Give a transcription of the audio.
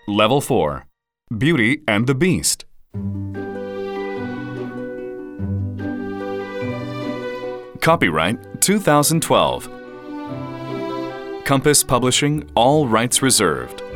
Level 4. Beauty and the Beast. Copyright 2012. Compass Publishing, all rights reserved.